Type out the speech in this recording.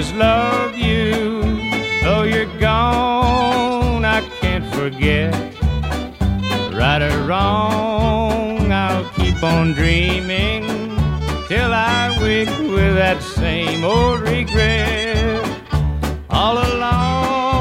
just love you. Though you're gone, I can't forget. Right or wrong, I'll keep on dreaming till I wake with that same old regret. All alone